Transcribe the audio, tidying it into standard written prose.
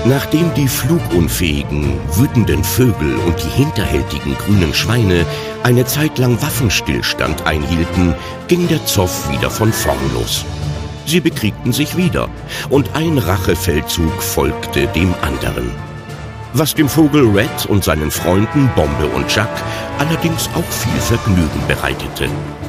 Nachdem die flugunfähigen, wütenden Vögel und die hinterhältigen grünen Schweine eine Zeit lang Waffenstillstand einhielten, ging der Zoff wieder von vorn los. Sie bekriegten sich wieder, und ein Rachefeldzug folgte dem anderen. Was dem Vogel Red und seinen Freunden Bombe und Jack allerdings auch viel Vergnügen bereitete.